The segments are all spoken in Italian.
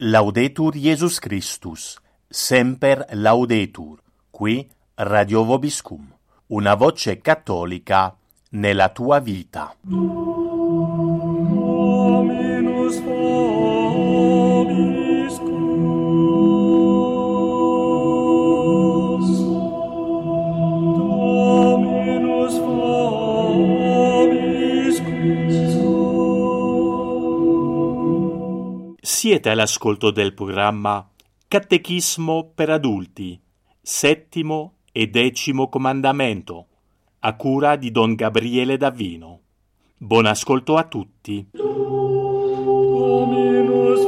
Laudetur Jesus Christus, semper laudetur, qui Radio Vobiscum, una voce cattolica nella tua vita. Dominus vobiscum, Dominus vobiscum. Siete all'ascolto del programma Catechismo per adulti, settimo e decimo comandamento, a cura di Don Gabriele Davino. Buon ascolto a tutti. Dominus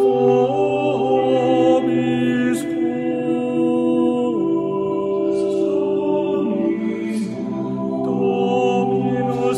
vobiscum, Dominus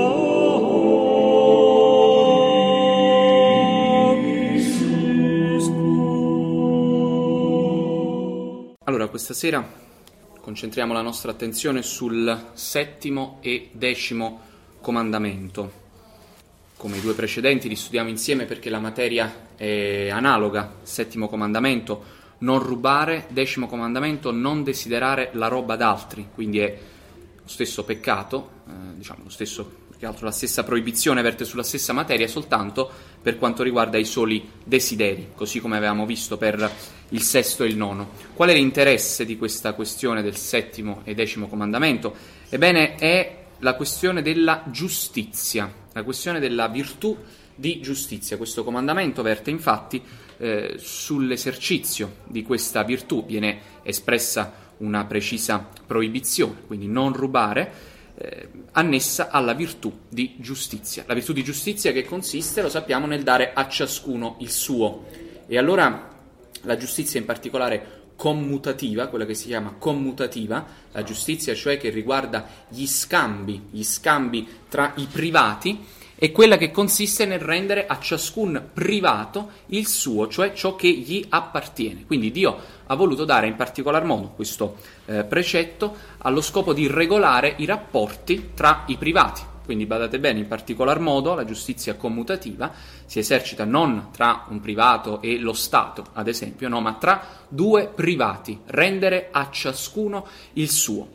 vobiscum. Allora, questa sera concentriamo la nostra attenzione sul settimo e decimo comandamento. Come i due precedenti li studiamo insieme perché la materia è analoga. Settimo comandamento, non rubare; decimo comandamento, non desiderare la roba d'altri. Quindi è lo stesso peccato, lo stesso, più che altro la stessa proibizione verte sulla stessa materia, soltanto per quanto riguarda i soli desideri, così come avevamo visto per il sesto e il nono. Qual è l'interesse di questa questione del settimo e decimo comandamento? Ebbene, è la questione della giustizia, la questione della virtù di giustizia. Questo comandamento verte infatti sull'esercizio di questa virtù. Viene espressa una precisa proibizione, quindi non rubare, annessa alla virtù di giustizia. La virtù di giustizia che consiste, lo sappiamo, nel dare a ciascuno il suo. E allora la giustizia in particolare commutativa, quella che si chiama commutativa, la giustizia cioè che riguarda gli scambi tra i privati, è quella che consiste nel rendere a ciascun privato il suo, cioè ciò che gli appartiene. Quindi Dio ha voluto dare in particolar modo questo precetto allo scopo di regolare i rapporti tra i privati. Quindi badate bene, in particolar modo la giustizia commutativa si esercita non tra un privato e lo Stato, ad esempio, no, ma tra due privati, rendere a ciascuno il suo.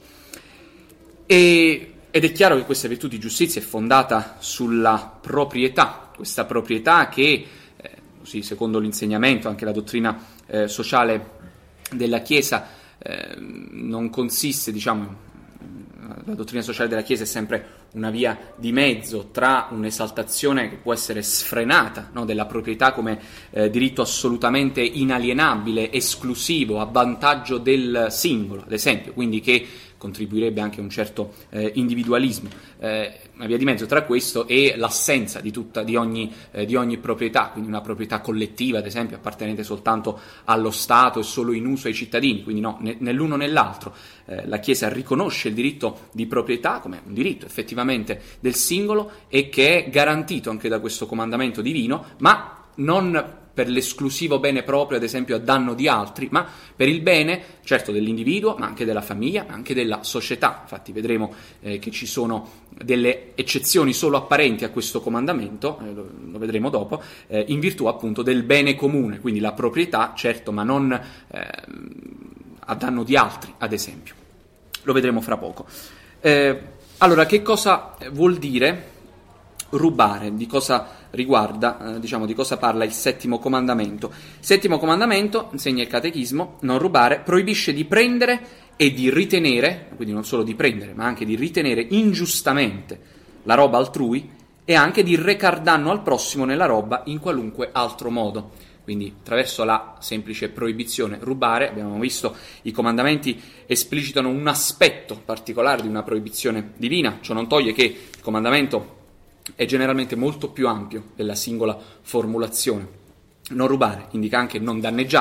Ed è chiaro che questa virtù di giustizia è fondata sulla proprietà, questa proprietà che, così secondo l'insegnamento, anche la dottrina sociale della Chiesa, non consiste, la dottrina sociale della Chiesa è sempre una via di mezzo tra un'esaltazione che può essere sfrenata, no, della proprietà come diritto assolutamente inalienabile, esclusivo, a vantaggio del singolo, ad esempio, quindi che contribuirebbe anche a un certo individualismo. Una via di mezzo tra questo e l'assenza di ogni proprietà, quindi una proprietà collettiva, ad esempio, appartenente soltanto allo Stato e solo in uso ai cittadini, quindi no, né l'uno né l'altro. La Chiesa riconosce il diritto di proprietà come un diritto effettivamente del singolo e che è garantito anche da questo comandamento divino, ma non per l'esclusivo bene proprio, ad esempio a danno di altri, ma per il bene, certo, dell'individuo, ma anche della famiglia, ma anche della società. Infatti vedremo che ci sono delle eccezioni solo apparenti a questo comandamento, lo vedremo dopo, in virtù appunto del bene comune, quindi la proprietà, certo, ma non a danno di altri, ad esempio. Lo vedremo fra poco. Allora, che cosa vuol dire rubare? Di cosa riguarda, di cosa parla il settimo comandamento? Il settimo comandamento, insegna il catechismo, non rubare, proibisce di prendere e di ritenere, quindi non solo di prendere, ma anche di ritenere ingiustamente la roba altrui e anche di recar danno al prossimo nella roba in qualunque altro modo. Quindi attraverso la semplice proibizione rubare, abbiamo visto, i comandamenti esplicitano un aspetto particolare di una proibizione divina. Ciò non toglie che il comandamento è generalmente molto più ampio della singola formulazione. Non rubare indica anche non danneggiare,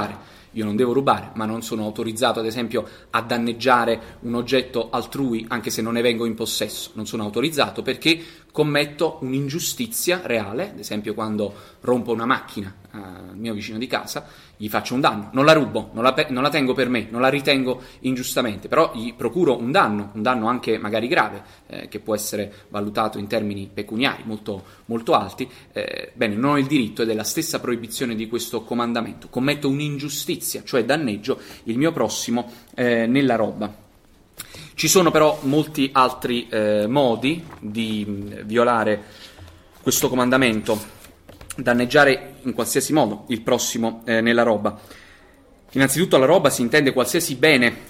io non devo rubare, ma non sono autorizzato ad esempio a danneggiare un oggetto altrui anche se non ne vengo in possesso, non sono autorizzato perché commetto un'ingiustizia reale, ad esempio quando rompo una macchina al mio vicino di casa, gli faccio un danno, non la rubo, non la tengo per me, non la ritengo ingiustamente, però gli procuro un danno anche magari grave, che può essere valutato in termini pecuniari molto, molto alti, bene, non ho il diritto, ed è la stessa proibizione di questo comandamento, commetto un'ingiustizia, cioè danneggio il mio prossimo nella roba. Ci sono però molti altri modi di violare questo comandamento, danneggiare in qualsiasi modo il prossimo nella roba. Innanzitutto alla roba si intende qualsiasi bene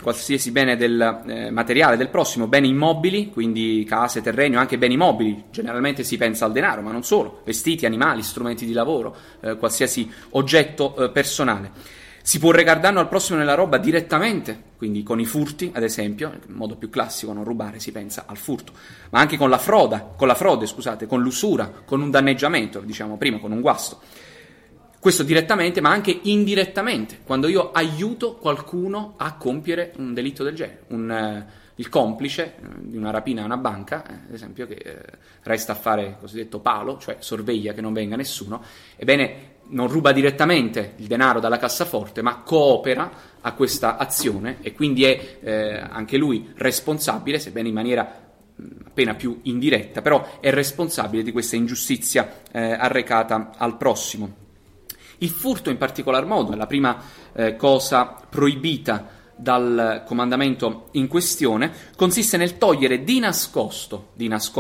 del materiale del prossimo, beni immobili, quindi case, terreni o anche beni mobili, generalmente si pensa al denaro, ma non solo, vestiti, animali, strumenti di lavoro, qualsiasi oggetto personale. Si può recar danno al prossimo nella roba direttamente, quindi con i furti, ad esempio, in modo più classico, non rubare, si pensa al furto, ma anche con la frode, con l'usura, con un danneggiamento, diciamo prima, con un guasto. Questo direttamente, ma anche indirettamente, quando io aiuto qualcuno a compiere un delitto del genere, il complice di una rapina a una banca, ad esempio, che resta a fare il cosiddetto palo, cioè sorveglia che non venga nessuno, ebbene non ruba direttamente il denaro dalla cassaforte, ma coopera a questa azione e quindi è anche lui responsabile, sebbene in maniera appena più indiretta, però è responsabile di questa ingiustizia arrecata al prossimo. Il furto in particolar modo è la prima cosa proibita dal comandamento in questione, consiste nel togliere di nascosto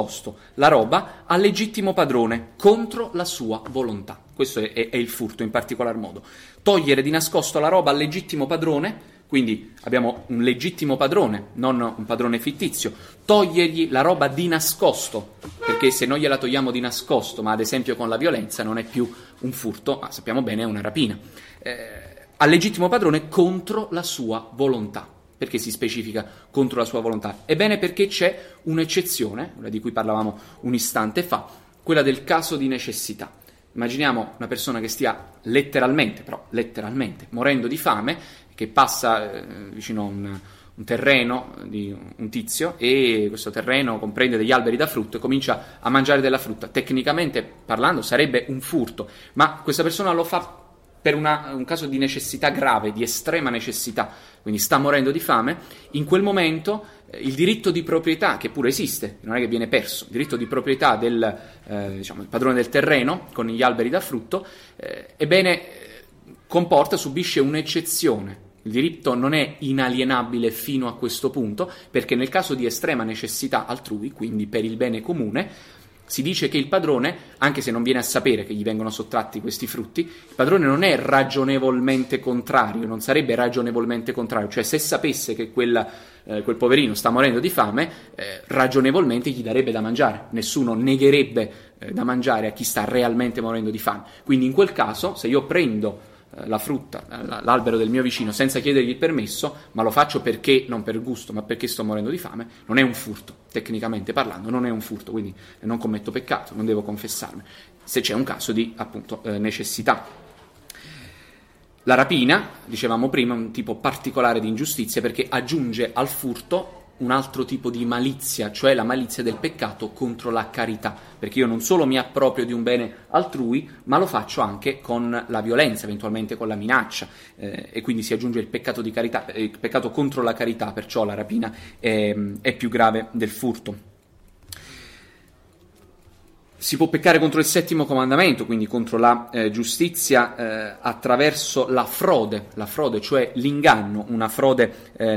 la roba al legittimo padrone contro la sua volontà. Questo è il furto in particolar modo. Togliere di nascosto la roba al legittimo padrone, quindi abbiamo un legittimo padrone, non un padrone fittizio, togliergli la roba di nascosto, perché se noi gliela togliamo di nascosto, ma ad esempio con la violenza, non è più un furto, ma sappiamo bene è una rapina. Al legittimo padrone contro la sua volontà. Perché si specifica contro la sua volontà? Ebbene perché c'è un'eccezione, quella di cui parlavamo un istante fa, quella del caso di necessità. Immaginiamo una persona che stia letteralmente morendo di fame, che passa vicino a un terreno di un tizio e questo terreno comprende degli alberi da frutto e comincia a mangiare della frutta. Tecnicamente parlando sarebbe un furto, ma questa persona lo fa per un caso di necessità grave, di estrema necessità, quindi sta morendo di fame. In quel momento il diritto di proprietà, che pure esiste, non è che viene perso, il diritto di proprietà del il padrone del terreno con gli alberi da frutto, subisce un'eccezione. Il diritto non è inalienabile fino a questo punto, perché nel caso di estrema necessità altrui, quindi per il bene comune, si dice che il padrone, anche se non viene a sapere che gli vengono sottratti questi frutti, il padrone non è ragionevolmente contrario, non sarebbe ragionevolmente contrario, cioè se sapesse che quel poverino sta morendo di fame, ragionevolmente gli darebbe da mangiare, nessuno negherebbe da mangiare a chi sta realmente morendo di fame. Quindi in quel caso, se io prendo la frutta, l'albero del mio vicino senza chiedergli il permesso, ma lo faccio perché, non per gusto, ma perché sto morendo di fame, non è un furto, tecnicamente parlando, non è un furto, quindi non commetto peccato, non devo confessarmi, se c'è un caso di, appunto, necessità. La rapina, dicevamo prima, è un tipo particolare di ingiustizia perché aggiunge al furto un altro tipo di malizia, cioè la malizia del peccato contro la carità, perché io non solo mi approprio di un bene altrui, ma lo faccio anche con la violenza, eventualmente con la minaccia, e quindi si aggiunge il peccato di carità, il peccato contro la carità, perciò la rapina è più grave del furto. Si può peccare contro il settimo comandamento, quindi contro la giustizia, attraverso la frode, cioè l'inganno, una frode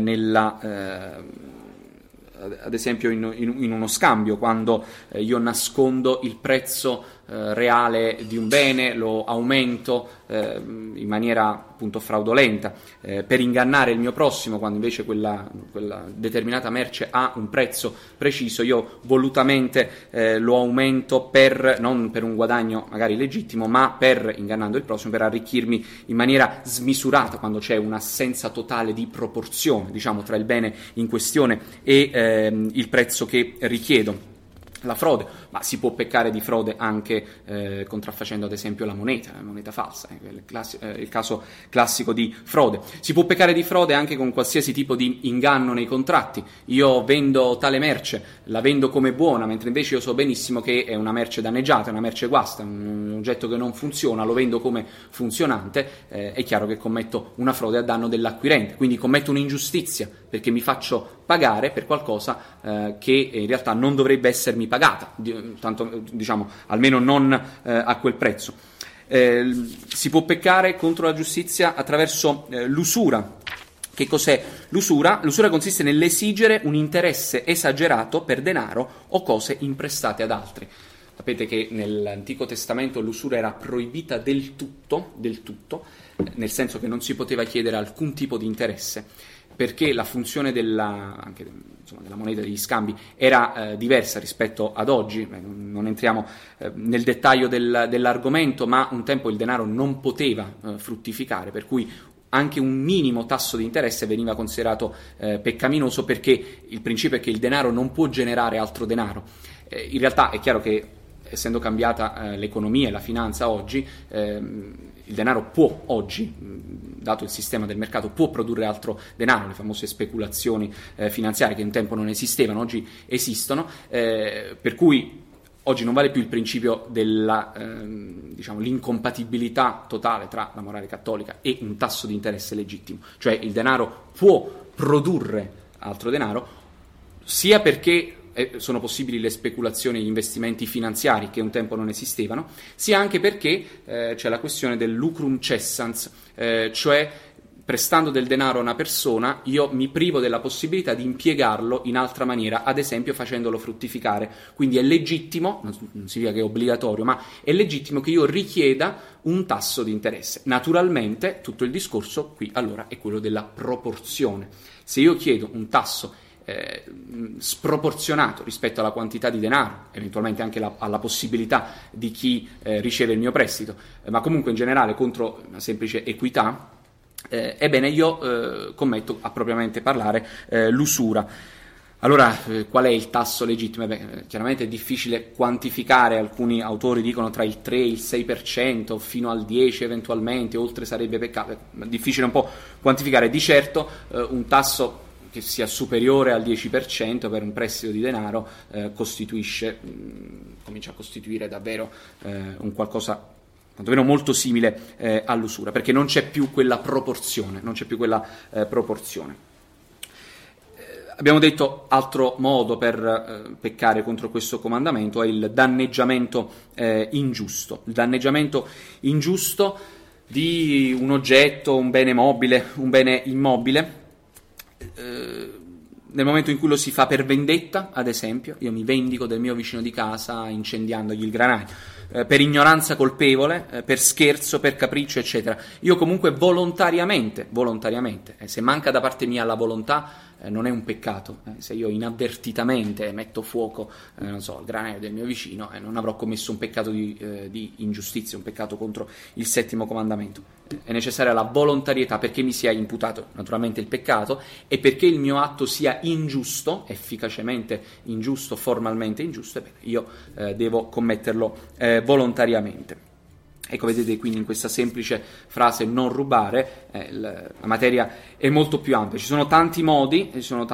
ad esempio in uno scambio, quando io nascondo il prezzo reale di un bene, lo aumento in maniera appunto fraudolenta, per ingannare il mio prossimo, quando invece quella determinata merce ha un prezzo preciso, io volutamente lo aumento non per un guadagno magari legittimo, ma ingannando il prossimo, per arricchirmi in maniera smisurata, quando c'è un'assenza totale di proporzione, diciamo, tra il bene in questione e il prezzo che richiedo. La frode ma si può peccare di frode anche contraffacendo ad esempio la moneta falsa, il caso classico di frode. Si può peccare di frode anche con qualsiasi tipo di inganno nei contratti. Io vendo tale merce, la vendo come buona, mentre invece io so benissimo che è una merce danneggiata, una merce guasta, un oggetto che non funziona, lo vendo come funzionante, è chiaro che commetto una frode a danno dell'acquirente, quindi commetto un'ingiustizia perché mi faccio pagare per qualcosa che in realtà non dovrebbe essermi pagata, tanto, diciamo, almeno non a quel prezzo. Si può peccare contro la giustizia attraverso l'usura. Che cos'è l'usura? L'usura consiste nell'esigere un interesse esagerato per denaro o cose imprestate ad altri. Sapete che nell'Antico Testamento l'usura era proibita del tutto, nel senso che non si poteva chiedere alcun tipo di interesse, perché la funzione anche, insomma, della moneta, degli scambi, era diversa rispetto ad oggi. Non entriamo nel dettaglio dell'argomento, ma un tempo il denaro non poteva fruttificare, per cui anche un minimo tasso di interesse veniva considerato peccaminoso, perché il principio è che il denaro non può generare altro denaro. In realtà è chiaro che, essendo cambiata l'economia e la finanza oggi, il denaro può oggi, dato il sistema del mercato, può produrre altro denaro, le famose speculazioni finanziarie che un tempo non esistevano, oggi esistono, per cui oggi non vale più il principio della l'incompatibilità totale tra la morale cattolica e un tasso di interesse legittimo, cioè il denaro può produrre altro denaro, sia perché sono possibili le speculazioni e gli investimenti finanziari che un tempo non esistevano, sia anche perché c'è la questione del lucrum cessans, cioè prestando del denaro a una persona io mi privo della possibilità di impiegarlo in altra maniera, ad esempio facendolo fruttificare. Quindi è legittimo, non significa che è obbligatorio, ma è legittimo che io richieda un tasso di interesse. Naturalmente tutto il discorso qui allora è quello della proporzione. Se io chiedo un tasso sproporzionato rispetto alla quantità di denaro, eventualmente anche alla possibilità di chi riceve il mio prestito, ma comunque in generale contro una semplice equità, ebbene io commetto, a propriamente parlare, l'usura. Allora, qual è il tasso legittimo? Chiaramente è difficile quantificare, alcuni autori dicono tra il 3 e il 6%, fino al 10% eventualmente, oltre sarebbe peccato, è difficile un po' quantificare. Di certo un tasso che sia superiore al 10% per un prestito di denaro comincia a costituire davvero un qualcosa quantomeno molto simile all'usura, perché non c'è più quella proporzione, Abbiamo detto altro modo per peccare contro questo comandamento è il danneggiamento ingiusto. Il danneggiamento ingiusto di un oggetto, un bene mobile, un bene immobile, nel momento in cui lo si fa per vendetta, ad esempio, io mi vendico del mio vicino di casa incendiandogli il granaio, per ignoranza colpevole, per scherzo, per capriccio, eccetera. Io comunque volontariamente, se manca da parte mia la volontà, non è un peccato. Se io inavvertitamente metto fuoco, non so, al granaio del mio vicino, non avrò commesso un peccato di ingiustizia, un peccato contro il settimo comandamento. È necessaria la volontarietà perché mi sia imputato naturalmente il peccato e perché il mio atto sia ingiusto, efficacemente ingiusto, formalmente ingiusto, io devo commetterlo volontariamente. Ecco, vedete quindi in questa semplice frase non rubare, la materia è molto più ampia. Ci sono tanti modi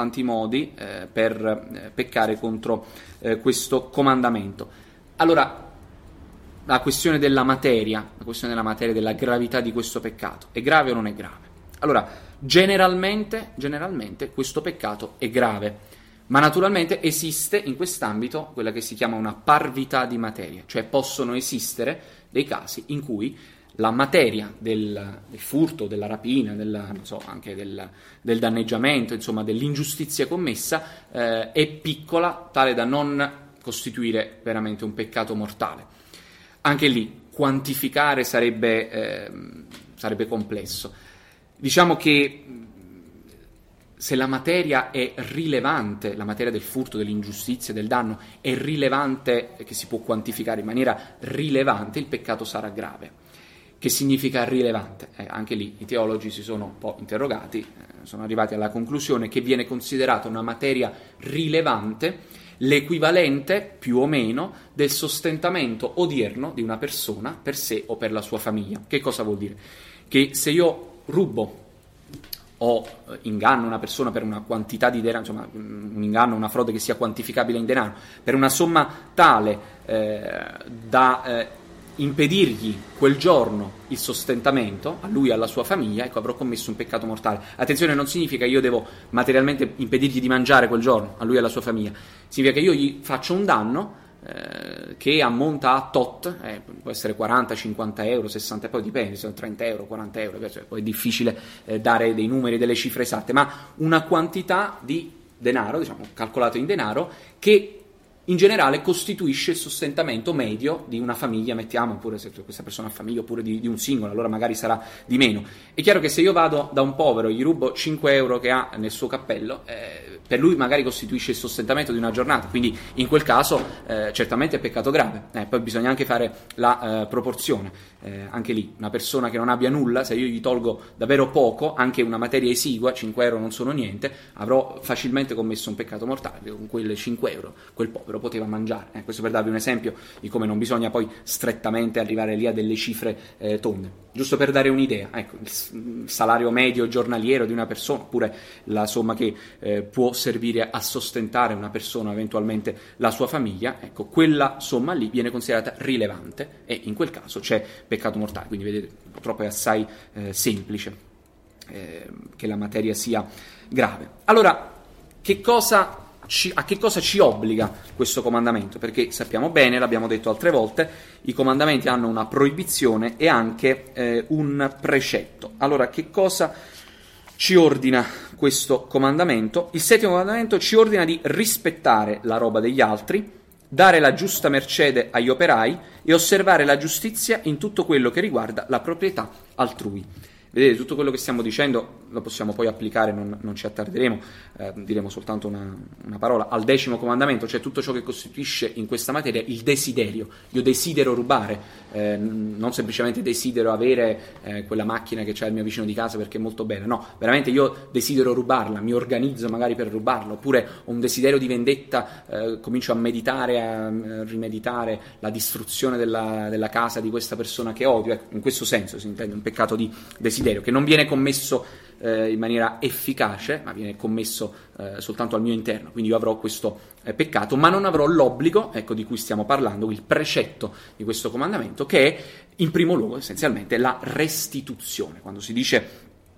per peccare contro questo comandamento. Allora, la questione della materia, della gravità di questo peccato, è grave o non è grave? Allora, generalmente questo peccato è grave, ma naturalmente esiste in quest'ambito quella che si chiama una parvità di materia, cioè possono esistere dei casi in cui la materia del furto, della rapina, anche del danneggiamento, insomma dell'ingiustizia commessa, è piccola, tale da non costituire veramente un peccato mortale. Anche lì quantificare sarebbe complesso. Diciamo che se la materia è rilevante, la materia del furto, dell'ingiustizia, del danno è rilevante, che si può quantificare in maniera rilevante, il peccato sarà grave. Che significa rilevante? Anche lì i teologi si sono un po' interrogati, sono arrivati alla conclusione che viene considerata una materia rilevante l'equivalente più o meno del sostentamento odierno di una persona per sé o per la sua famiglia. Che cosa vuol dire? Che se io rubo o inganno una persona per una quantità di denaro, insomma un inganno, una frode che sia quantificabile in denaro, per una somma tale da impedirgli quel giorno il sostentamento, a lui e alla sua famiglia, ecco, avrò commesso un peccato mortale. Attenzione, non significa che io devo materialmente impedirgli di mangiare quel giorno, a lui e alla sua famiglia. Significa che io gli faccio un danno che ammonta a tot, può essere 40, 50 euro, 60, poi dipende, sono 30 euro, 40 euro, poi è difficile dare dei numeri, delle cifre esatte, ma una quantità di denaro, diciamo, calcolato in denaro, che in generale costituisce il sostentamento medio di una famiglia, mettiamo, oppure se questa persona ha famiglia, oppure di un singolo, allora magari sarà di meno. È chiaro che se io vado da un povero, gli rubo 5 euro che ha nel suo cappello, per lui magari costituisce il sostentamento di una giornata, quindi in quel caso certamente è peccato grave. Poi bisogna anche fare la proporzione, anche lì, una persona che non abbia nulla, se io gli tolgo davvero poco, anche una materia esigua, 5 euro non sono niente, avrò facilmente commesso un peccato mortale, con quelle 5 euro quel povero poteva mangiare. Questo per darvi un esempio di come non bisogna poi strettamente arrivare lì a delle cifre tonde. Giusto per dare un'idea, ecco, il salario medio giornaliero di una persona, oppure la somma che può servire a sostentare una persona, eventualmente la sua famiglia, ecco, quella somma lì viene considerata rilevante e in quel caso c'è peccato mortale. Quindi vedete, purtroppo è assai semplice che la materia sia grave. Allora, a che cosa ci obbliga questo comandamento? Perché sappiamo bene, l'abbiamo detto altre volte, i comandamenti hanno una proibizione e anche un precetto. Allora, che cosa ci ordina questo comandamento? Il settimo comandamento ci ordina di rispettare la roba degli altri, dare la giusta mercede agli operai e osservare la giustizia in tutto quello che riguarda la proprietà altrui. Vedete, tutto quello che stiamo dicendo lo possiamo poi applicare, non ci attarderemo, diremo soltanto una parola, al 10° comandamento, cioè tutto ciò che costituisce in questa materia il desiderio. Io desidero rubare, non semplicemente desidero avere quella macchina che c'è il mio vicino di casa perché è molto bella, no, veramente io desidero rubarla, mi organizzo magari per rubarla, oppure ho un desiderio di vendetta, comincio a meditare, a rimeditare la distruzione della casa di questa persona che odio. Ecco, in questo senso si intende un peccato di desiderio, che non viene commesso in maniera efficace, ma viene commesso soltanto al mio interno. Quindi io avrò questo peccato, ma non avrò l'obbligo, ecco, di cui stiamo parlando, il precetto di questo comandamento, che è in primo luogo essenzialmente la restituzione. Quando si dice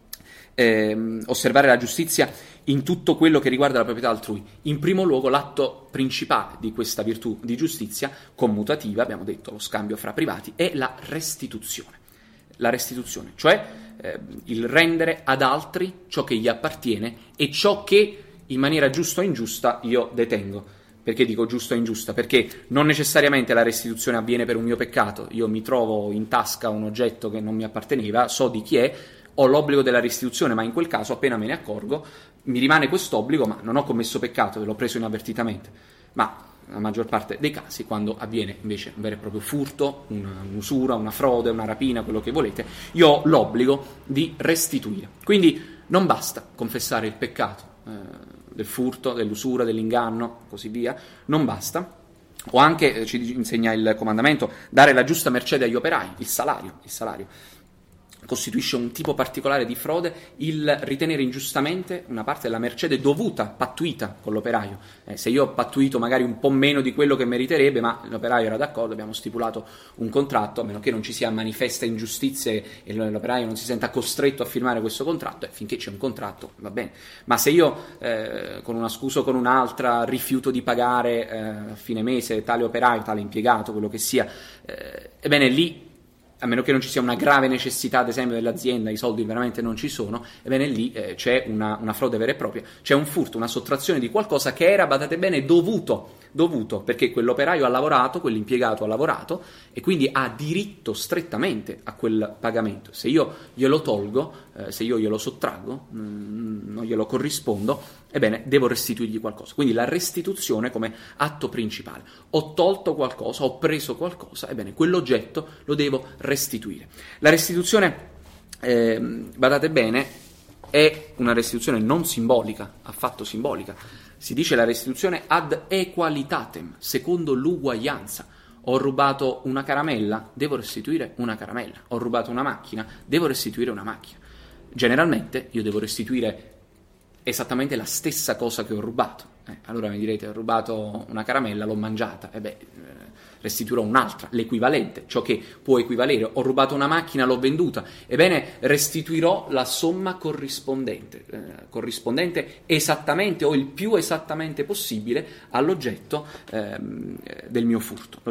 osservare la giustizia in tutto quello che riguarda la proprietà altrui, in primo luogo l'atto principale di questa virtù di giustizia commutativa, abbiamo detto lo scambio fra privati, è la restituzione. La restituzione, cioè il rendere ad altri ciò che gli appartiene e ciò che in maniera giusta o ingiusta io detengo. Perché dico giusta o ingiusta? Perché non necessariamente la restituzione avviene per un mio peccato. Io mi trovo in tasca un oggetto che non mi apparteneva, so di chi è, ho l'obbligo della restituzione, ma in quel caso appena me ne accorgo mi rimane quest'obbligo, ma non ho commesso peccato, l'ho preso inavvertitamente. Ma la maggior parte dei casi, quando avviene invece un vero e proprio furto, un'usura, una frode, una rapina, quello che volete, io ho l'obbligo di restituire. Quindi non basta confessare il peccato del furto, dell'usura, dell'inganno, così via, non basta. O anche, ci insegna il comandamento, dare la giusta mercede agli operai, il salario. Costituisce un tipo particolare di frode il ritenere ingiustamente una parte della mercede dovuta, pattuita con l'operaio. Se io ho pattuito magari un po' meno di quello che meriterebbe, ma l'operaio era d'accordo, abbiamo stipulato un contratto, a meno che non ci sia manifesta ingiustizia e l'operaio non si senta costretto a firmare questo contratto, finché c'è un contratto va bene. Ma se io con una scusa o con un'altra rifiuto di pagare a fine mese tale operaio, tale impiegato, quello che sia, ebbene lì, a meno che non ci sia una grave necessità, ad esempio, dell'azienda, i soldi veramente non ci sono, ebbene lì c'è una frode vera e propria, c'è un furto, una sottrazione di qualcosa che era, badate bene, dovuto, perché quell'operaio ha lavorato, quell'impiegato ha lavorato e quindi ha diritto strettamente a quel pagamento. Se io glielo tolgo, se io glielo sottraggo, non glielo corrispondo, ebbene devo restituirgli qualcosa. Quindi la restituzione come atto principale. Ho tolto qualcosa, ho preso qualcosa, ebbene quell'oggetto lo devo restituire. La restituzione, badate bene, è una restituzione non simbolica, affatto simbolica. Si dice la restituzione ad equalitatem, secondo l'uguaglianza. Ho rubato una caramella, devo restituire una caramella. Ho rubato una macchina, devo restituire una macchina. Generalmente io devo restituire esattamente la stessa cosa che ho rubato. Allora mi direte, ho rubato una caramella, l'ho mangiata. Restituirò un'altra, l'equivalente, ciò che può equivalere. Ho rubato una macchina, l'ho venduta. Ebbene, restituirò la somma corrispondente esattamente o il più esattamente possibile all'oggetto del mio furto.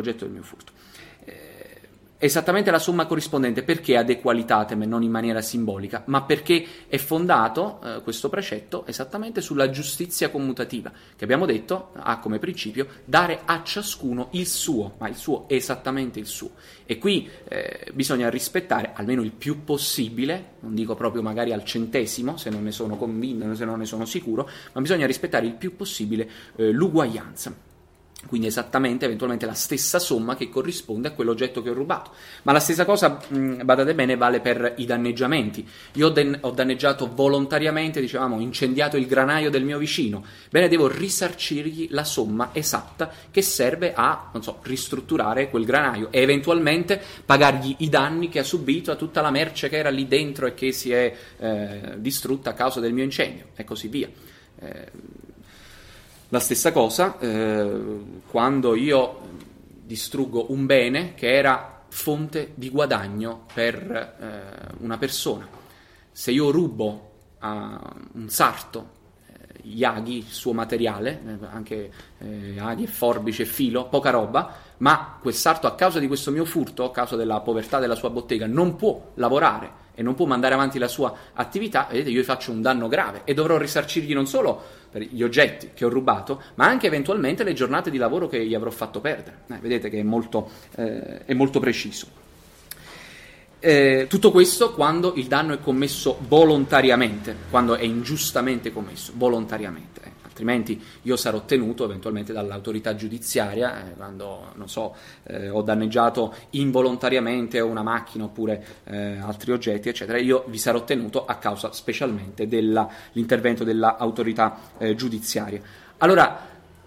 Esattamente la somma corrispondente. Perché ad equalitatem, non in maniera simbolica, ma perché è fondato questo precetto esattamente sulla giustizia commutativa, che abbiamo detto ha come principio dare a ciascuno il suo, ma il suo è esattamente il suo. E qui bisogna rispettare almeno il più possibile, non dico proprio magari al centesimo, se non ne sono convinto, se non ne sono sicuro, ma bisogna rispettare il più possibile l'uguaglianza. Quindi esattamente, eventualmente la stessa somma che corrisponde a quell'oggetto che ho rubato. Ma la stessa cosa, badate bene, vale per i danneggiamenti. Io ho danneggiato volontariamente, dicevamo, incendiato il granaio del mio vicino. Bene, devo risarcirgli la somma esatta che serve a, ristrutturare quel granaio e eventualmente pagargli i danni che ha subito a tutta la merce che era lì dentro e che si è distrutta a causa del mio incendio, e così via. La stessa cosa quando io distruggo un bene che era fonte di guadagno per una persona. Se io rubo a un sarto Yaghi, il suo materiale, anche aghi e forbice e filo, poca roba, ma quel sarto a causa di questo mio furto, a causa della povertà della sua bottega, non può lavorare e non può mandare avanti la sua attività, vedete, io gli faccio un danno grave e dovrò risarcirgli non solo per gli oggetti che ho rubato, ma anche eventualmente le giornate di lavoro che gli avrò fatto perdere. Vedete che è molto preciso. Tutto questo quando il danno è commesso volontariamente, quando è ingiustamente commesso volontariamente. Altrimenti io sarò tenuto eventualmente dall'autorità giudiziaria, quando, ho danneggiato involontariamente una macchina oppure altri oggetti, eccetera, io vi sarò tenuto a causa specialmente dell'intervento dell'autorità giudiziaria. Allora,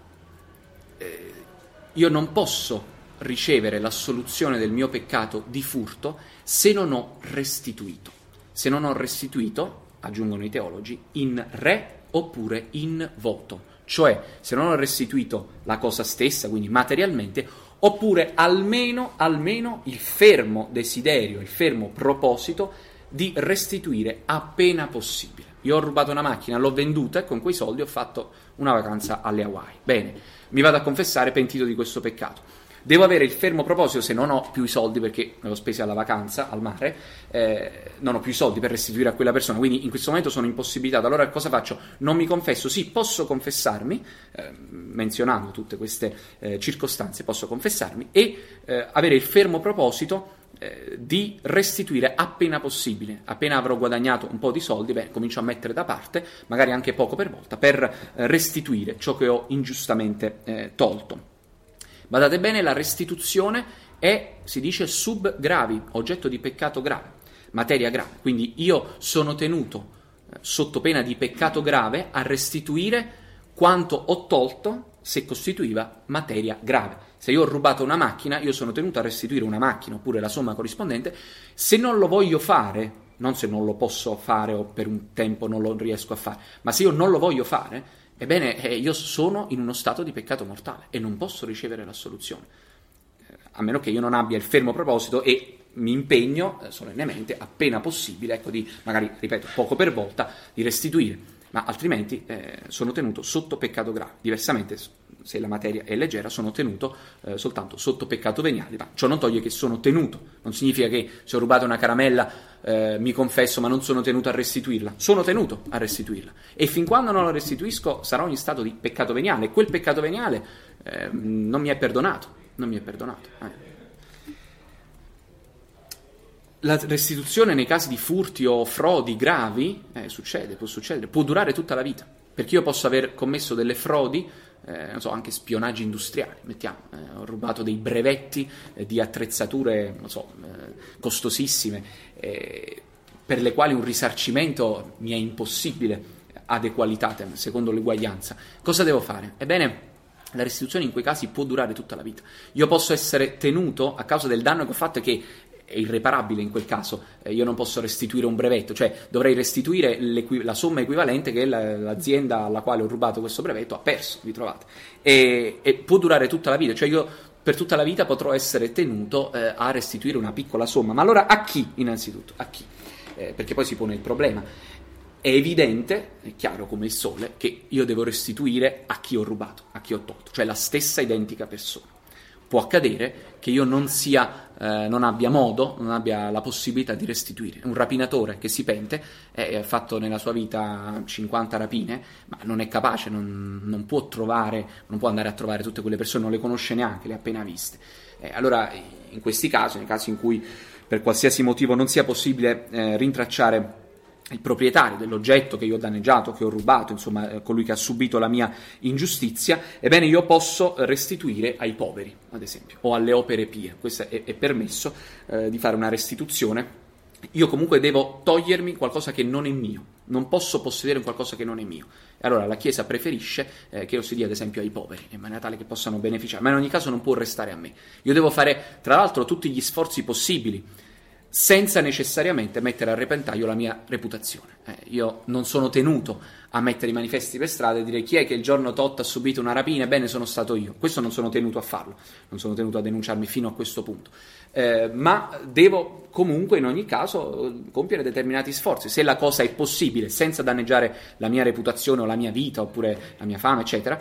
io non posso ricevere l'assoluzione del mio peccato di furto se non ho restituito. Se non ho restituito, aggiungono i teologi, in re oppure in voto, cioè se non ho restituito la cosa stessa, quindi materialmente, oppure almeno il fermo desiderio, il fermo proposito di restituire appena possibile. Io ho rubato una macchina, l'ho venduta e con quei soldi ho fatto una vacanza alle Hawaii. Bene, mi vado a confessare pentito di questo peccato. Devo avere il fermo proposito, se non ho più i soldi perché me l'ho spesi alla vacanza, al mare, non ho più i soldi per restituire a quella persona, quindi in questo momento sono impossibilitato. Allora cosa faccio? Non mi confesso. Sì, posso confessarmi, menzionando tutte queste circostanze, posso confessarmi e avere il fermo proposito di restituire appena possibile. Appena avrò guadagnato un po' di soldi, comincio a mettere da parte, magari anche poco per volta, per restituire ciò che ho ingiustamente tolto. Badate bene, la restituzione è, si dice, sub gravi, oggetto di peccato grave, materia grave. Quindi io sono tenuto, sotto pena di peccato grave, a restituire quanto ho tolto se costituiva materia grave. Se io ho rubato una macchina, io sono tenuto a restituire una macchina, oppure la somma corrispondente. Se non lo voglio fare, non se non lo posso fare o per un tempo non lo riesco a fare, ma se io non lo voglio fare, ebbene, io sono in uno stato di peccato mortale e non posso ricevere l'assoluzione, a meno che io non abbia il fermo proposito e mi impegno solennemente, appena possibile, di magari, ripeto, poco per volta, di restituire, ma altrimenti sono tenuto sotto peccato grave. Diversamente, se la materia è leggera, sono tenuto soltanto sotto peccato veniale, ma ciò non toglie che sono tenuto. Non significa che se ho rubato una caramella mi confesso ma non sono tenuto a restituirla. Sono tenuto a restituirla e fin quando non la restituisco sarò in stato di peccato veniale, e quel peccato veniale non mi è perdonato. La restituzione nei casi di furti o frodi gravi può succedere, può durare tutta la vita, perché io posso aver commesso delle frodi, anche spionaggi industriali, ho rubato dei brevetti di attrezzature, costosissime, per le quali un risarcimento mi è impossibile ad equalitate, secondo l'uguaglianza, cosa devo fare? Ebbene, la restituzione in quei casi può durare tutta la vita. Io posso essere tenuto, a causa del danno che ho fatto, che è irreparabile in quel caso, io non posso restituire un brevetto, cioè dovrei restituire la somma equivalente che l'azienda alla quale ho rubato questo brevetto ha perso, vi trovate, e può durare tutta la vita, cioè io per tutta la vita potrò essere tenuto a restituire una piccola somma. Ma allora a chi, innanzitutto? A chi? Perché poi si pone il problema. È evidente, è chiaro come il sole, che io devo restituire a chi ho rubato, a chi ho tolto, cioè la stessa identica persona. Può accadere che io non abbia modo, non abbia la possibilità di restituire. Un rapinatore che si pente, ha fatto nella sua vita 50 rapine, ma non è capace, non può andare a trovare tutte quelle persone, non le conosce neanche, le ha appena viste. Allora, in questi casi, nei casi in cui per qualsiasi motivo non sia possibile rintracciare il proprietario dell'oggetto che io ho danneggiato, che ho rubato, insomma colui che ha subito la mia ingiustizia, ebbene io posso restituire ai poveri, ad esempio, o alle opere pie. Questo è permesso di fare una restituzione. Io comunque devo togliermi qualcosa che non è mio, non posso possedere qualcosa che non è mio. E allora la Chiesa preferisce che lo si dia ad esempio ai poveri, in maniera tale che possano beneficiare, ma in ogni caso non può restare a me. Io devo fare tra l'altro tutti gli sforzi possibili, senza necessariamente mettere a repentaglio la mia reputazione. Io non sono tenuto a mettere i manifesti per strada e dire chi è che il giorno tot ha subito una rapina, ebbene sono stato io. Questo non sono tenuto a farlo, non sono tenuto a denunciarmi fino a questo punto. Ma devo comunque in ogni caso compiere determinati sforzi. Se la cosa è possibile, senza danneggiare la mia reputazione o la mia vita, oppure la mia fama, eccetera,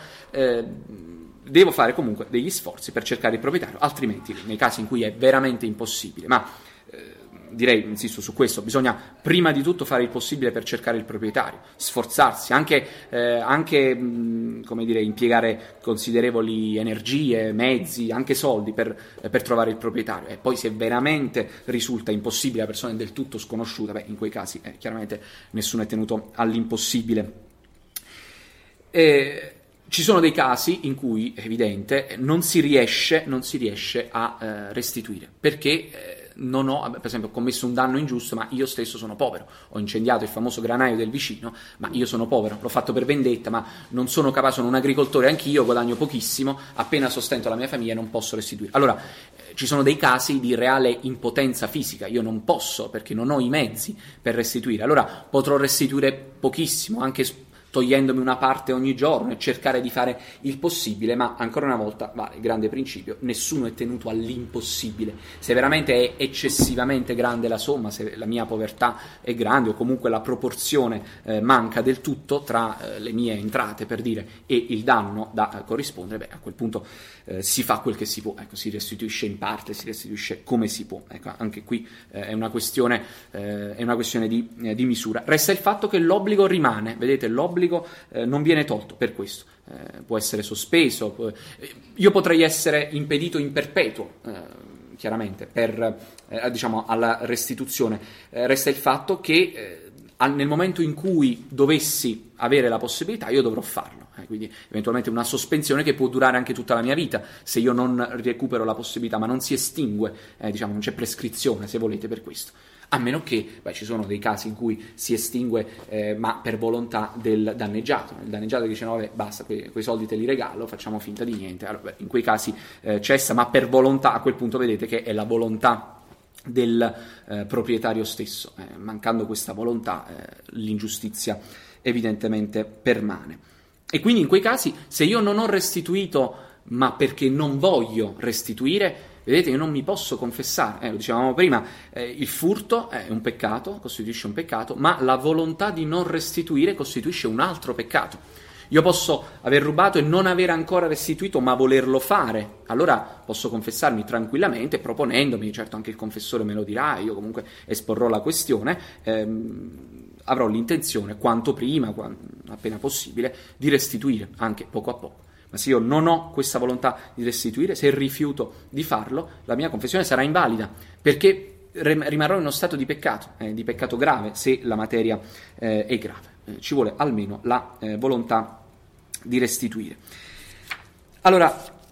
devo fare comunque degli sforzi per cercare il proprietario, altrimenti, nei casi in cui è veramente impossibile, ma direi, insisto su questo, bisogna prima di tutto fare il possibile per cercare il proprietario, sforzarsi, anche come dire, impiegare considerevoli energie, mezzi, anche soldi per trovare il proprietario. E poi se veramente risulta impossibile, la persona è del tutto sconosciuta, in quei casi chiaramente nessuno è tenuto all'impossibile. Ci sono dei casi in cui, è evidente, non si riesce a restituire, perché non ho, per esempio, ho commesso un danno ingiusto, ma io stesso sono povero, ho incendiato il famoso granaio del vicino, ma io sono povero, l'ho fatto per vendetta, ma non sono capace, sono un agricoltore anch'io, guadagno pochissimo, appena sostento la mia famiglia non posso restituire. Allora, ci sono dei casi di reale impotenza fisica, io non posso perché non ho i mezzi per restituire, allora potrò restituire pochissimo, anche togliendomi una parte ogni giorno e cercare di fare il possibile, ma ancora una volta vale il grande principio: nessuno è tenuto all'impossibile. Se veramente è eccessivamente grande la somma, se la mia povertà è grande o comunque la proporzione manca del tutto tra le mie entrate, per dire, e il danno da corrispondere, a quel punto si fa quel che si può, si restituisce in parte, si restituisce come si può. Anche qui è una questione di misura. Resta il fatto che l'obbligo rimane, vedete, l'obbligo non viene tolto per questo, può essere sospeso, io potrei essere impedito in perpetuo, chiaramente, diciamo alla restituzione. Resta il fatto che nel momento in cui dovessi avere la possibilità io dovrò farlo, quindi eventualmente una sospensione che può durare anche tutta la mia vita se io non recupero la possibilità, ma non si estingue, diciamo, non c'è prescrizione, se volete, per questo. A meno che ci sono dei casi in cui si estingue, ma per volontà del danneggiato. Il danneggiato dice: no, vabbè, basta, quei soldi te li regalo, facciamo finta di niente. Allora, in quei casi cessa, ma per volontà. A quel punto vedete che è la volontà del proprietario stesso. Mancando questa volontà, l'ingiustizia evidentemente permane. E quindi in quei casi, se io non ho restituito, ma perché non voglio restituire, vedete, io non mi posso confessare, lo dicevamo prima, il furto è un peccato, costituisce un peccato, ma la volontà di non restituire costituisce un altro peccato. Io posso aver rubato e non aver ancora restituito, ma volerlo fare, allora posso confessarmi tranquillamente, proponendomi, certo anche il confessore me lo dirà, io comunque esporrò la questione, avrò l'intenzione, quanto prima, appena possibile, di restituire, anche poco a poco. Ma se io non ho questa volontà di restituire, se rifiuto di farlo, la mia confessione sarà invalida, perché rimarrò in uno stato di peccato grave, se la materia è grave. Ci vuole almeno la volontà di restituire. Allora,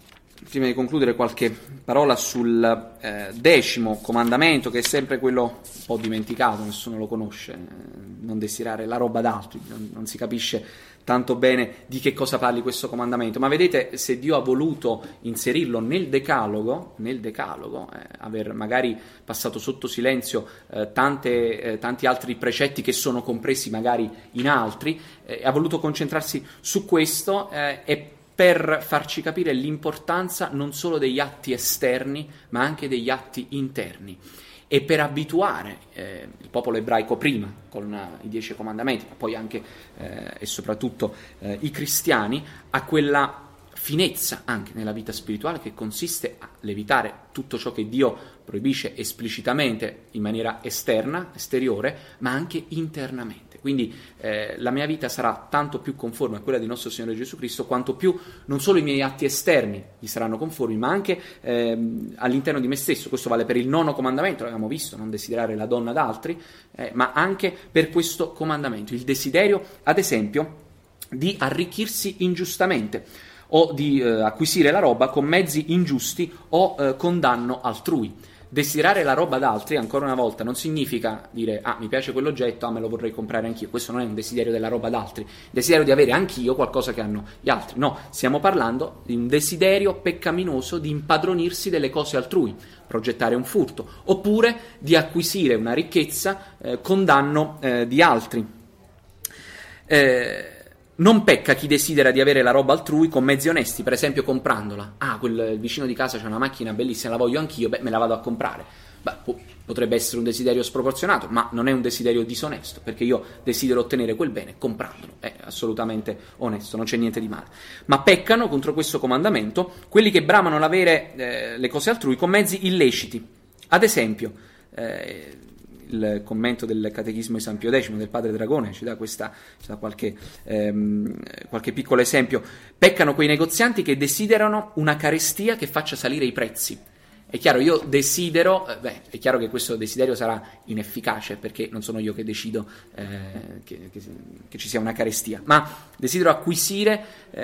prima di concludere, qualche parola sul 10° comandamento, che è sempre quello un po' dimenticato, nessuno lo conosce, non desiderare la roba d'altri, non si capisce tanto bene di che cosa parli questo comandamento, ma vedete, se Dio ha voluto inserirlo nel decalogo, aver magari passato sotto silenzio tanti altri precetti che sono compresi magari in altri, ha voluto concentrarsi su questo, e per farci capire l'importanza non solo degli atti esterni, ma anche degli atti interni, e per abituare il popolo ebraico prima con i 10 comandamenti, ma poi anche e soprattutto i cristiani, a quella finezza anche nella vita spirituale, che consiste a levitare tutto ciò che Dio proibisce esplicitamente in maniera esterna, esteriore, ma anche internamente. Quindi la mia vita sarà tanto più conforme a quella di nostro Signore Gesù Cristo, quanto più non solo i miei atti esterni gli saranno conformi, ma anche all'interno di me stesso. Questo vale per il 9° comandamento, l'abbiamo visto, non desiderare la donna d'altri, ma anche per questo comandamento, il desiderio, ad esempio, di arricchirsi ingiustamente, o di acquisire la roba con mezzi ingiusti o con danno altrui. Desiderare la roba d'altri, ancora una volta, non significa dire mi piace quell'oggetto, me lo vorrei comprare anch'io. Questo non è un desiderio della roba d'altri, desiderio di avere anch'io qualcosa che hanno gli altri. No, stiamo parlando di un desiderio peccaminoso di impadronirsi delle cose altrui, progettare un furto, oppure di acquisire una ricchezza con danno di altri. Non pecca chi desidera di avere la roba altrui con mezzi onesti, per esempio comprandola. Il vicino di casa c'ha una macchina bellissima, la voglio anch'io, me la vado a comprare. Potrebbe essere un desiderio sproporzionato, ma non è un desiderio disonesto, perché io desidero ottenere quel bene comprandolo. È assolutamente onesto, non c'è niente di male. Ma peccano contro questo comandamento quelli che bramano l'avere le cose altrui con mezzi illeciti. Ad esempio, il commento del Catechismo di San Pio X del padre Dragone ci dà qualche piccolo esempio. Peccano quei negozianti che desiderano una carestia che faccia salire i prezzi. È chiaro, io desidero, è chiaro che questo desiderio sarà inefficace, perché non sono io che decido che ci sia una carestia, ma desidero acquisire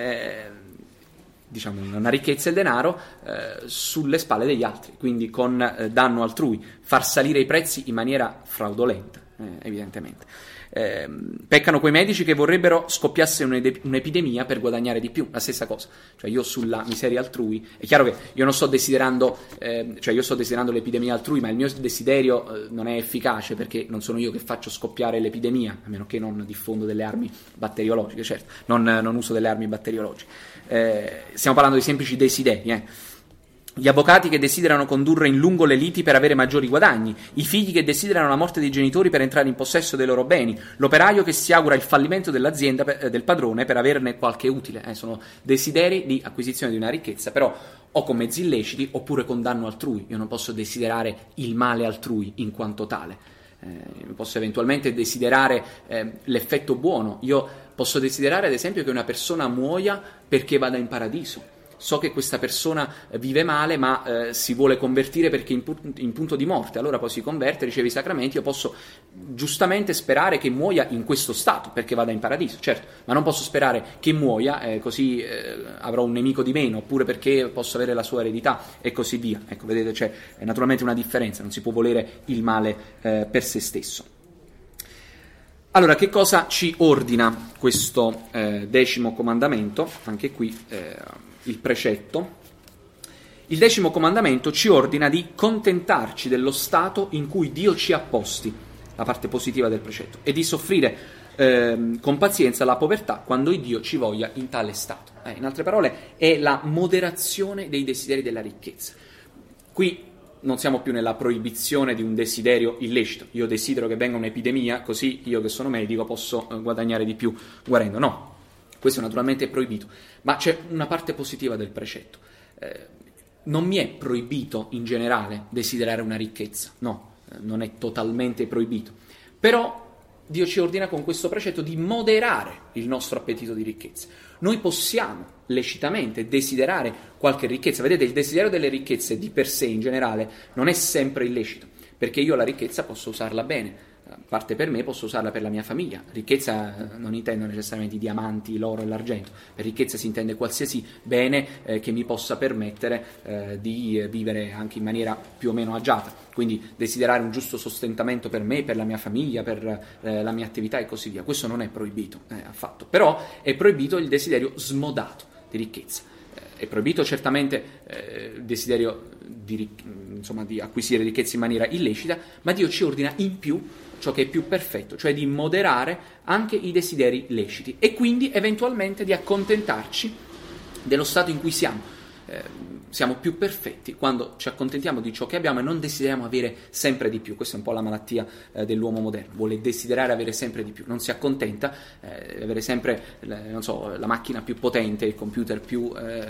una ricchezza e il denaro sulle spalle degli altri, quindi con danno altrui, far salire i prezzi in maniera fraudolenta, evidentemente. Peccano quei medici che vorrebbero scoppiasse un'epidemia per guadagnare di più, la stessa cosa, cioè io sulla miseria altrui. È chiaro che io non sto desiderando io sto desiderando l'epidemia altrui, ma il mio desiderio non è efficace, perché non sono io che faccio scoppiare l'epidemia, a meno che non diffondo delle armi batteriologiche, certo, non uso delle armi batteriologiche. Stiamo parlando di semplici desideri, Gli avvocati che desiderano condurre in lungo le liti per avere maggiori guadagni, i figli che desiderano la morte dei genitori per entrare in possesso dei loro beni, l'operaio che si augura il fallimento dell'azienda del padrone per averne qualche utile. Sono desideri di acquisizione di una ricchezza, però o con mezzi illeciti oppure con danno altrui. Io non posso desiderare il male altrui in quanto tale. Posso eventualmente desiderare l'effetto buono. Io posso desiderare, ad esempio, che una persona muoia perché vada in paradiso. So che questa persona vive male, ma si vuole convertire perché in punto di morte, allora poi si converte, riceve i sacramenti. Io posso giustamente sperare che muoia in questo stato perché vada in paradiso, certo, ma non posso sperare che muoia così avrò un nemico di meno, oppure perché posso avere la sua eredità e così via. Ecco, vedete, c'è naturalmente una differenza, non si può volere il male per se stesso. Allora, che cosa ci ordina questo 10° comandamento? Anche qui il precetto. Il 10° comandamento ci ordina di contentarci dello stato in cui Dio ci ha posti, la parte positiva del precetto, e di soffrire con pazienza la povertà quando Dio ci voglia in tale stato. In altre parole, è la moderazione dei desideri della ricchezza. Qui non siamo più nella proibizione di un desiderio illecito. Io desidero che venga un'epidemia, così io che sono medico posso guadagnare di più guarendo. No, questo naturalmente è proibito, ma c'è una parte positiva del precetto. Non mi è proibito in generale desiderare una ricchezza, no, non è totalmente proibito, però Dio ci ordina con questo precetto di moderare il nostro appetito di ricchezza. Noi possiamo lecitamente desiderare qualche ricchezza. Vedete, il desiderio delle ricchezze di per sé in generale non è sempre illecito, perché io la ricchezza posso usarla bene. parte per me, posso usarla per la mia famiglia. Ricchezza non intendo necessariamente i diamanti, l'oro e l'argento. Per ricchezza si intende qualsiasi bene che mi possa permettere di vivere anche in maniera più o meno agiata. Quindi desiderare un giusto sostentamento per me, per la mia famiglia, per la mia attività e così via. Questo non è proibito affatto. Però è proibito il desiderio smodato di ricchezza. È proibito certamente il desiderio di acquisire ricchezza in maniera illecita, ma Dio ci ordina in più ciò che è più perfetto, cioè di moderare anche i desideri leciti e quindi eventualmente di accontentarci dello stato in cui siamo. Siamo più perfetti quando ci accontentiamo di ciò che abbiamo e non desideriamo avere sempre di più. Questa è un po' la malattia dell'uomo moderno, vuole desiderare avere sempre di più, non si accontenta di avere sempre la macchina più potente, il computer più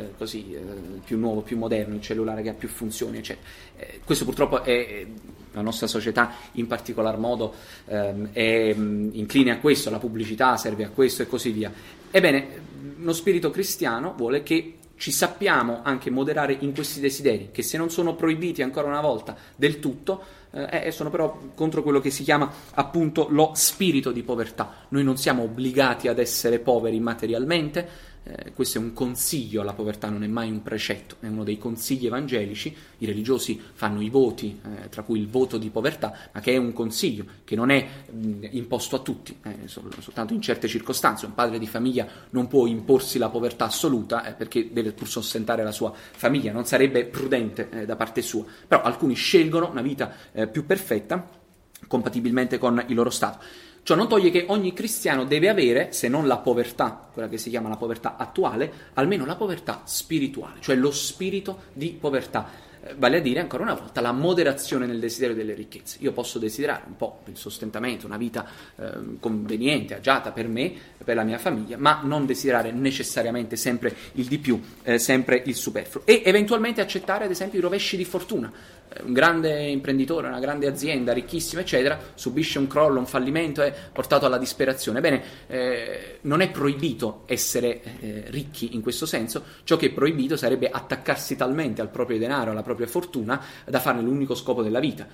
nuovo, più moderno, il cellulare che ha più funzioni, eccetera. Questo purtroppo è la nostra società in particolar modo è incline a questo, la pubblicità serve a questo e così via. Ebbene, uno spirito cristiano vuole che ci sappiamo anche moderare in questi desideri, che se non sono proibiti ancora una volta del tutto, sono però contro quello che si chiama appunto lo spirito di povertà. Noi non siamo obbligati ad essere poveri materialmente, questo è un consiglio, la povertà non è mai un precetto, è uno dei consigli evangelici. I religiosi fanno i voti, tra cui il voto di povertà, ma che è un consiglio, che non è imposto a tutti, soltanto in certe circostanze. Un padre di famiglia non può imporsi la povertà assoluta perché deve pur sostentare la sua famiglia, non sarebbe prudente da parte sua, però alcuni scelgono una vita più perfetta compatibilmente con il loro stato. Ciò non toglie che ogni cristiano deve avere, se non la povertà, quella che si chiama la povertà attuale, almeno la povertà spirituale, cioè lo spirito di povertà. Vale a dire, ancora una volta, la moderazione nel desiderio delle ricchezze. Io posso desiderare un po' il sostentamento, una vita conveniente, agiata per me, per la mia famiglia, ma non desiderare necessariamente sempre il di più, sempre il superfluo. E eventualmente accettare, ad esempio, i rovesci di fortuna. Un grande imprenditore, una grande azienda, ricchissima, eccetera, subisce un crollo, un fallimento, è portato alla disperazione. Bene, non è proibito essere ricchi in questo senso. Ciò che è proibito sarebbe attaccarsi talmente al proprio denaro, alla propria fortuna, da farne l'unico scopo della vita.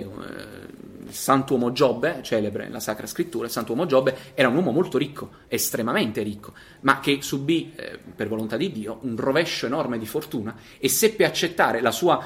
Il santuomo Giobbe, celebre nella Sacra Scrittura, il santuomo Giobbe era un uomo molto ricco, estremamente ricco, ma che subì, per volontà di Dio, un rovescio enorme di fortuna e seppe accettare la sua,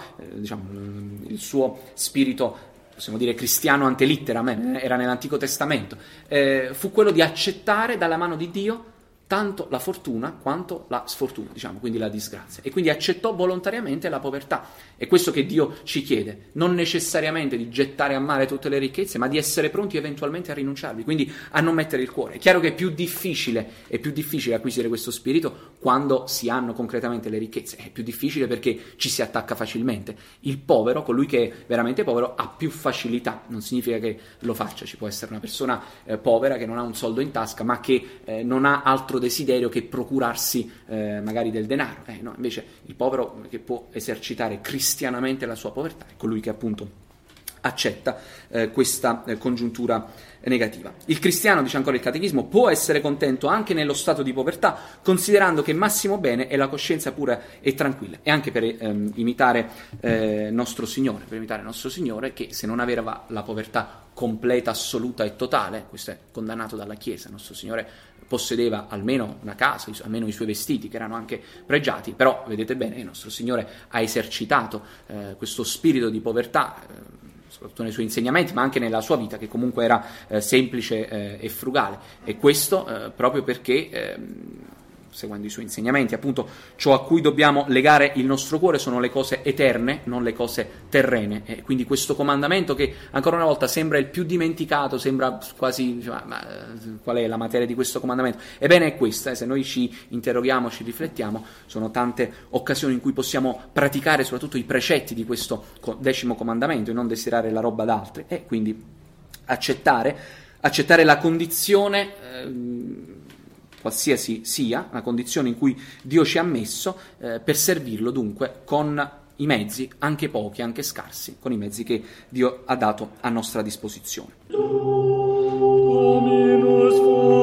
il suo spirito, possiamo dire cristiano ante litteram, era nell'Antico Testamento, fu quello di accettare dalla mano di Dio tanto la fortuna quanto la sfortuna, quindi la disgrazia. E quindi accettò volontariamente la povertà. È questo che Dio ci chiede, non necessariamente di gettare a mare tutte le ricchezze, ma di essere pronti eventualmente a rinunciarvi, quindi a non mettere il cuore. È chiaro che è più difficile acquisire questo spirito quando si hanno concretamente le ricchezze. È più difficile perché ci si attacca facilmente. Il povero, colui che è veramente povero, ha più facilità. Non significa che lo faccia. Ci può essere una persona povera che non ha un soldo in tasca, ma che non ha altro desiderio che procurarsi magari del denaro. No, invece il povero che può esercitare cristianamente la sua povertà è colui che appunto accetta questa congiuntura negativa. Il cristiano, dice ancora il Catechismo, può essere contento anche nello stato di povertà, considerando che massimo bene è la coscienza pura e tranquilla, e anche per imitare nostro Signore, che se non aveva la povertà completa, assoluta e totale, questo è condannato dalla Chiesa. Nostro Signore possedeva almeno una casa, almeno i suoi vestiti, che erano anche pregiati, però vedete bene, il nostro Signore ha esercitato questo spirito di povertà, soprattutto nei suoi insegnamenti, ma anche nella sua vita, che comunque era semplice e frugale. E questo proprio perché, seguendo i suoi insegnamenti, appunto, ciò a cui dobbiamo legare il nostro cuore sono le cose eterne, non le cose terrene. E quindi questo comandamento, che ancora una volta sembra il più dimenticato, sembra quasi, ma qual è la materia di questo comandamento? Ebbene è questa, se noi ci interroghiamo, ci riflettiamo, sono tante occasioni in cui possiamo praticare soprattutto i precetti di questo 10° comandamento e non desiderare la roba d'altri, e quindi accettare la condizione, qualsiasi sia, una condizione in cui Dio ci ha messo, per servirlo dunque con i mezzi, anche pochi, anche scarsi, con i mezzi che Dio ha dato a nostra disposizione. Dominus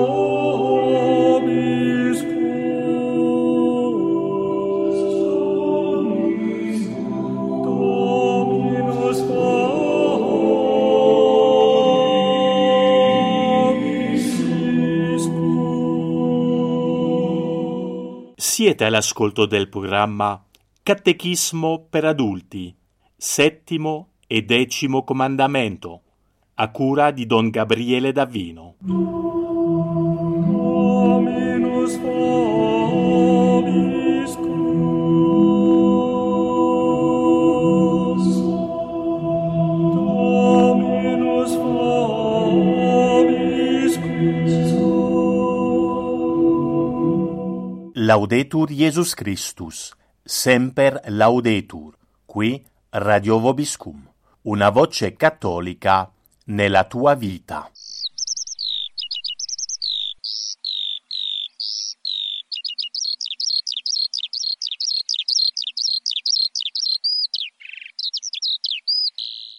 vobiscum. Dominus vobiscum. Siete all'ascolto del programma Catechismo per adulti, settimo e decimo comandamento, a cura di Don Gabriele Davvino. Dominus vobiscus. Dominus vobiscus. Laudetur Jesus Christus, semper laudetur, qui Radio Vobiscum, una voce cattolica nella tua vita.